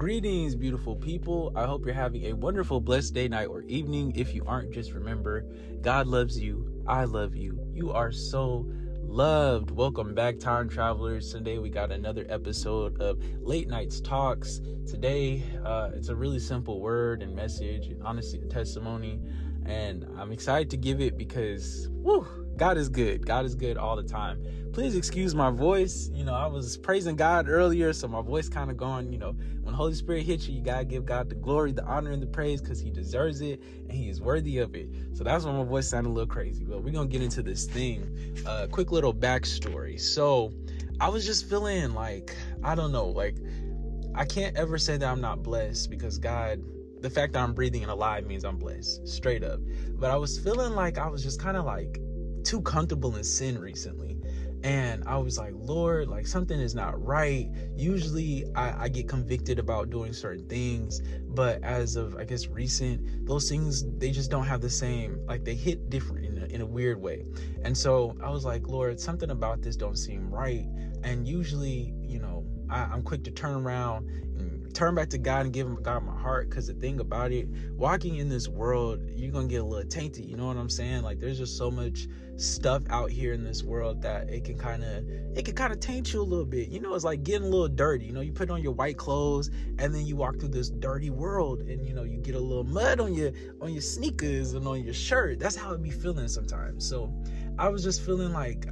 Greetings, beautiful people. I hope you're having a wonderful, blessed day, night, or evening. If you aren't, just remember, God loves you. I love you. You are so loved. Welcome back, time travelers. Today we got another episode of Late Nights Talks. Today, it's a really simple word and message, and honestly, a testimony. And I'm excited to give it because, God is good. God is good all the time. Please excuse my voice. I was praising God earlier, so my voice kind of gone. When Holy Spirit hits you, you got to give God the glory, the honor, and the praise because he deserves it and he is worthy of it. So that's why my voice sounded a little crazy. But we're going to get into this thing. Quick little backstory. So I was just feeling like, I don't know, I can't ever say that I'm not blessed because God, the fact that I'm breathing and alive means I'm blessed, straight up. But I was feeling like I was just kind of too comfortable in sin recently. And I was like, Lord, something is not right. Usually I get convicted about doing certain things, but as of, I guess, recent, those things, they just don't have the same, they hit different in a weird way. And so I was like, Lord, something about this don't seem right. And usually, I'm quick to turn around and turn back to God and give God my heart. Because the thing about it, walking in this world, you're going to get a little tainted. You know what I'm saying? There's just so much stuff out here in this world that it can kind of taint you a little bit. It's like getting a little dirty. You put on your white clothes and then you walk through this dirty world and, you get a little mud on your sneakers and on your shirt. That's how it be feeling sometimes. So I was just feeling like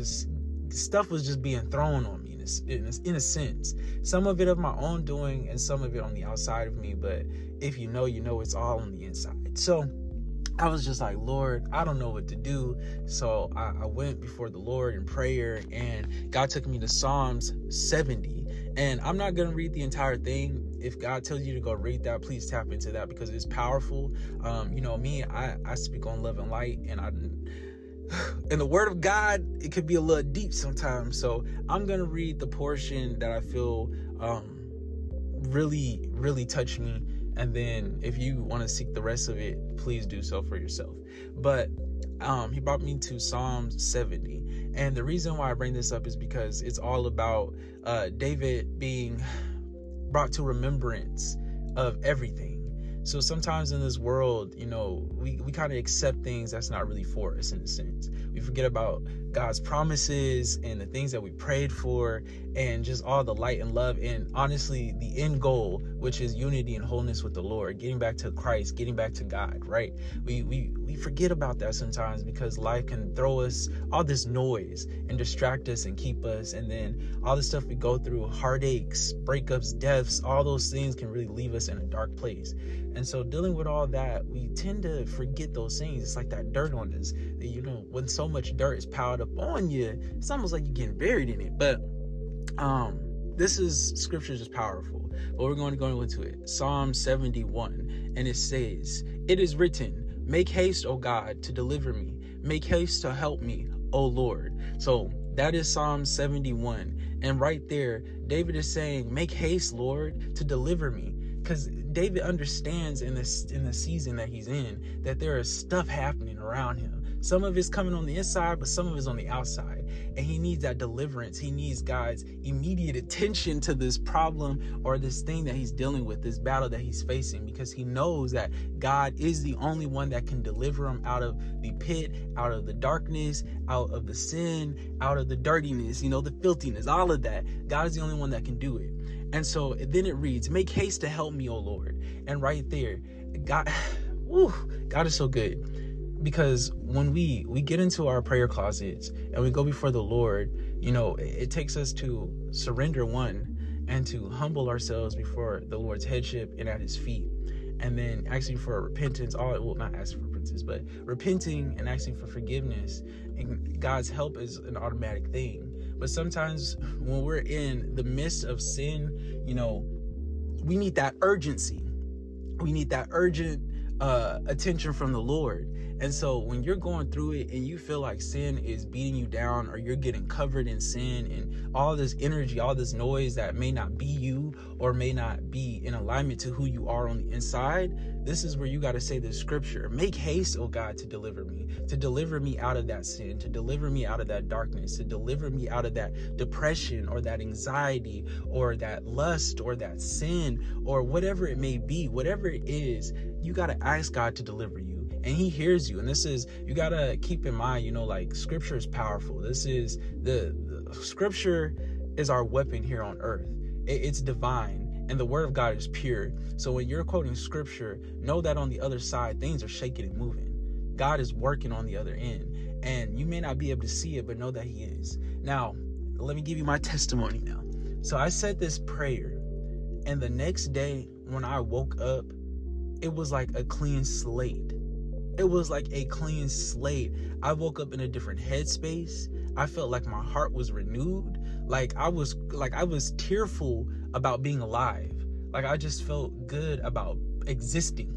stuff was just being thrown on me in a sense. Some of it of my own doing and some of it on the outside of me. But if you know, it's all on the inside. So I was just like, Lord, I don't know what to do. So I went before the Lord in prayer and God took me to Psalms 70. And I'm not going to read the entire thing. If God tells you to go read that, please tap into that because it's powerful. Me, I speak on love and light, and in the word of God, it could be a little deep sometimes. So I'm going to read the portion that I feel really, really touched me. And then if you want to seek the rest of it, please do so for yourself. But he brought me to Psalms 70. And the reason why I bring this up is because it's all about David being brought to remembrance of everything. So sometimes in this world, we kind of accept things that's not really for us in a sense. We forget about God's promises and the things that we prayed for and just all the light and love. And honestly, the end goal, which is unity and wholeness with the Lord, getting back to Christ, getting back to God, right? We forget about that sometimes because life can throw us all this noise and distract us and keep us. And then all the stuff we go through, heartaches, breakups, deaths, all those things can really leave us in a dark place. And so dealing with all that, we tend to forget those things. It's like that dirt on us. When so much dirt is piled up on you, it's almost like you're getting buried in it. But scripture is just powerful. But we're going to go into it. Psalm 71. And it says, "It is written, make haste, O God, to deliver me. Make haste to help me, O Lord." So that is Psalm 71. And right there, David is saying, make haste, Lord, to deliver me. Because David understands in the season that he's in that there is stuff happening around him. Some of it's coming on the inside, but some of it's on the outside. And he needs that deliverance. He needs God's immediate attention to this problem or this thing that he's dealing with, this battle that he's facing, because he knows that God is the only one that can deliver him out of the pit, out of the darkness, out of the sin, out of the dirtiness, the filthiness, all of that. God is the only one that can do it. And so then it reads, make haste to help me, O Lord. And right there, God is so good. Because when we get into our prayer closets and we go before the Lord, it takes us to surrender and to humble ourselves before the Lord's headship and at his feet. And then asking for repentance, not asking for repentance, but repenting and asking for forgiveness. And God's help is an automatic thing. But sometimes when we're in the midst of sin, we need that urgency. We need that urgent attention from the Lord. And so when you're going through it and you feel like sin is beating you down, or you're getting covered in sin and all this energy, all this noise that may not be you or may not be in alignment to who you are on the inside, this is where you got to say this scripture: make haste, oh God, to deliver me out of that sin, to deliver me out of that darkness, to deliver me out of that depression or that anxiety or that lust or that sin or whatever it may be. Whatever it is, you got to ask God to deliver you. And he hears you. And this is, you got to keep in mind, like scripture is powerful. This is the scripture is our weapon here on earth. It's divine, and the word of God is pure. So when you're quoting scripture, know that on the other side, things are shaking and moving. God is working on the other end, and you may not be able to see it, but know that he is. Now, let me give you my testimony now. So I said this prayer, and the next day when I woke up, it was like a clean slate. It was like a clean slate. I woke up in a different headspace. I felt like my heart was renewed. Like I was tearful about being alive. Like I just felt good about existing.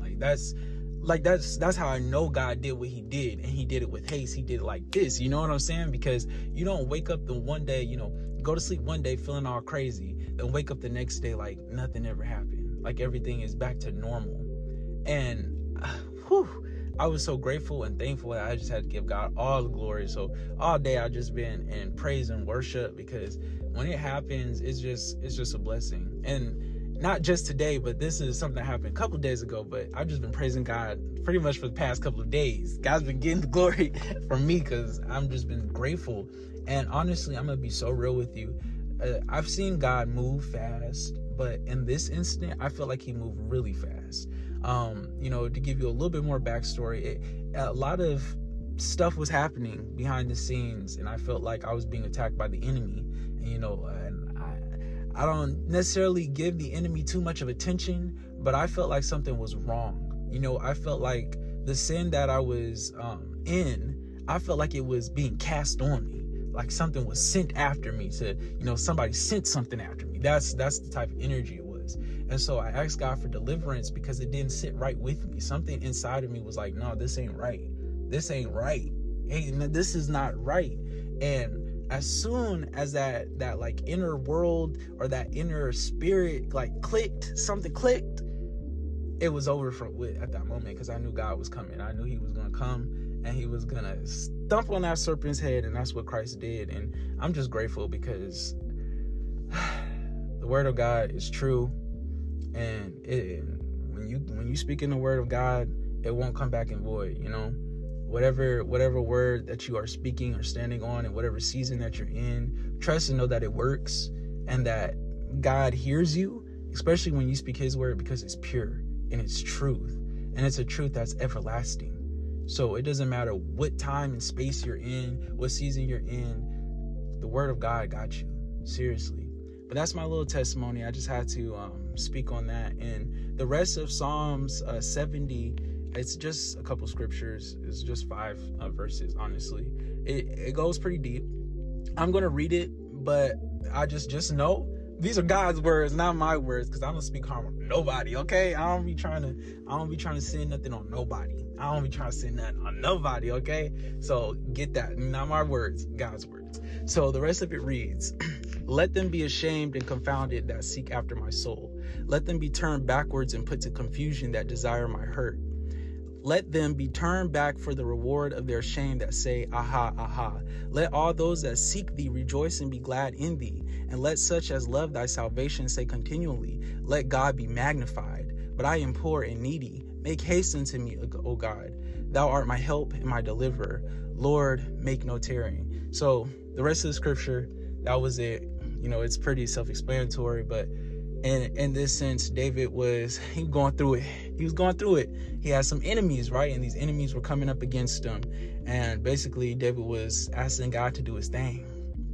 That's how I know God did what he did, and he did it with haste. He did it like this. You know what I'm saying? Because you don't wake up the one day, go to sleep one day feeling all crazy, then wake up the next day like nothing ever happened. Like everything is back to normal. And I was so grateful and thankful that I just had to give God all the glory. So all day I've just been in praise and worship, because when it happens, it's just a blessing. And not just today, but this is something that happened a couple of days ago, but I've just been praising God pretty much for the past couple of days. God's been getting the glory from me because I've just been grateful. And honestly, I'm going to be so real with you. I've seen God move fast, but in this instant, I feel like he moved really fast. To give you a little bit more backstory, a lot of stuff was happening behind the scenes, and I felt like I was being attacked by the enemy. And I don't necessarily give the enemy too much of attention, but I felt like something was wrong. I felt like the sin that I was in, I felt like it was being cast on me. Like something was sent after me somebody sent something after me. That's the type of energy it was. And so I asked God for deliverance because it didn't sit right with me. Something inside of me was like, no, this ain't right. This ain't right. Hey, this is not right. And as soon as that like inner world or that inner spirit like something clicked, it was over at that moment, because I knew God was coming. I knew he was going to come, and he was going to stomp on that serpent's head, and that's what Christ did. And I'm just grateful because the word of God is true. And when you speak in the word of God, it won't come back in void. Whatever word that you are speaking or standing on, and whatever season that you're in, trust and know that it works, and that God hears you, especially when you speak his word, because it's pure and it's truth, and it's a truth that's everlasting. So it doesn't matter what time and space you're in, what season you're in, the word of God got you. Seriously. But that's my little testimony. I just had to speak on that. And the rest of Psalms 70, it's just a couple scriptures. It's just 5 verses, honestly. It goes pretty deep. I'm going to read it, but I just know these are God's words, not my words, because I don't speak harm on nobody, okay? I don't be trying to sin nothing on nobody. I don't be trying to sin nothing on nobody, okay? So get that. Not my words, God's words. So the rest of it reads, let them be ashamed and confounded that seek after my soul. Let them be turned backwards and put to confusion that desire my hurt. Let them be turned back for the reward of their shame that say, aha, aha. Let all those that seek thee rejoice and be glad in thee. And let such as love thy salvation say continually, let God be magnified. But I am poor and needy. Make haste unto me, O God. Thou art my help and my deliverer. Lord, make no tarrying. So the rest of the scripture, that was it. It's pretty self-explanatory, but in this sense, David was going through it. He was going through it. He had some enemies, right? And these enemies were coming up against him. And basically, David was asking God to do his thing.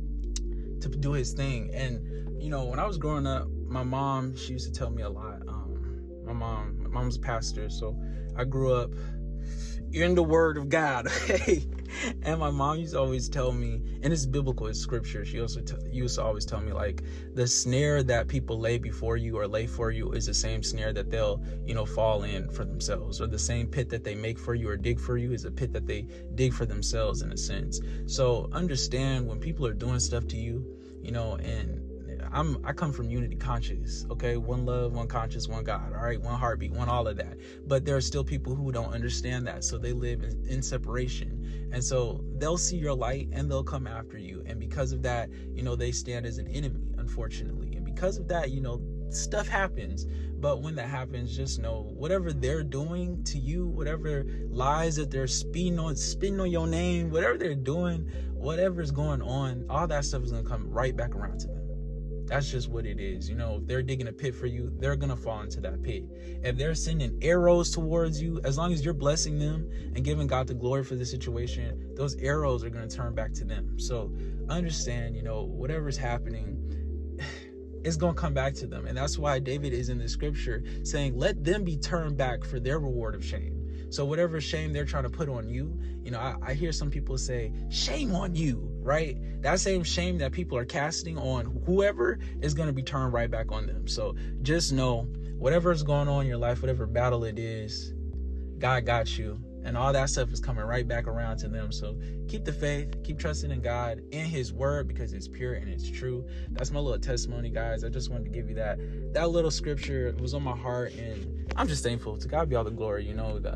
And, when I was growing up, my mom, she used to tell me a lot. My mom's a pastor. So I grew up in the word of God. Okay. And my mom used to always tell me, and it's biblical, it's scripture. She also used to always tell me, like, the snare that people lay before you or lay for you is the same snare that they'll, fall in for themselves, or the same pit that they make for you or dig for you is a pit that they dig for themselves, in a sense. So understand when people are doing stuff to you, and I come from unity conscious, okay? One love, one conscience, one God, all right? One heartbeat, one all of that. But there are still people who don't understand that, so they live in separation. And so they'll see your light and they'll come after you. And because of that, they stand as an enemy, unfortunately. And because of that, stuff happens. But when that happens, just know whatever they're doing to you, whatever lies that they're spitting on your name, whatever they're doing, whatever's going on, all that stuff is going to come right back around to them. That's just what it is. If they're digging a pit for you, they're going to fall into that pit. If they're sending arrows towards you, as long as you're blessing them and giving God the glory for the situation, those arrows are going to turn back to them. So understand, whatever's happening, it's going to come back to them. And that's why David is in the scripture saying, let them be turned back for their reward of shame. So whatever shame they're trying to put on you, I hear some people say, shame on you, right? That same shame that people are casting on whoever is going to be turned right back on them. So just know, whatever is going on in your life, whatever battle it is, God got you. And all that stuff is coming right back around to them. So keep the faith, keep trusting in God and his word, because it's pure and it's true. That's my little testimony, guys. I just wanted to give you that little scripture. It was on my heart, and I'm just thankful. To God be all the glory.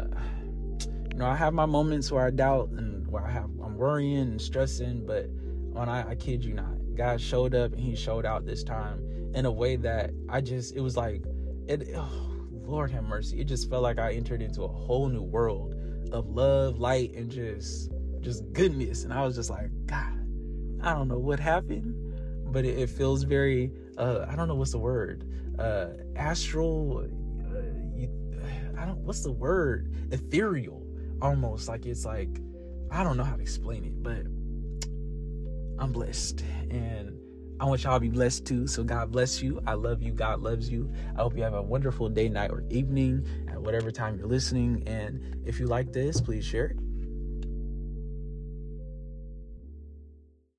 I have my moments where I doubt and where I'm worrying and stressing, but I kid you not, God showed up and he showed out this time in a way that it was like, Lord have mercy. It just felt like I entered into a whole new world of love, light, and just goodness. And I was just like, God, I don't know what happened, but it feels very, I don't know what's the word, astral, what's the word, ethereal, almost. Like, it's like, I don't know how to explain it, but I'm blessed, and I want y'all to be blessed too. So God bless you. I love you. God loves you. I hope you have a wonderful day, night, or evening at whatever time you're listening. And if you like this, please share it.